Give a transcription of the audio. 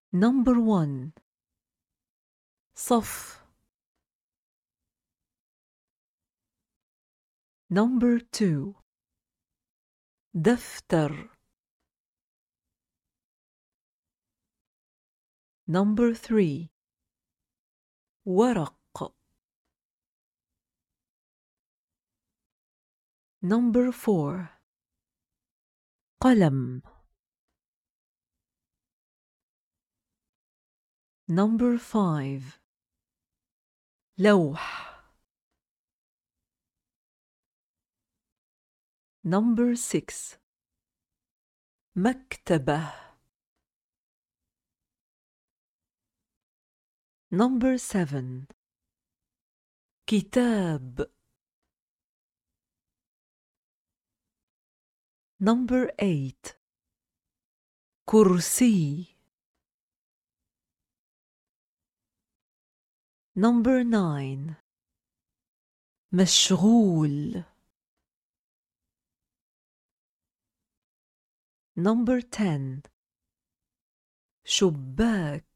Number 1. صف. Number 2. دفتر. Number 3. ورق. Number 4. قلم. Number 5. لوح. Number 6. مكتبة. Number 7. كتاب. Number 8. كرسي. Number 9. مشغول. Number 10. شباك.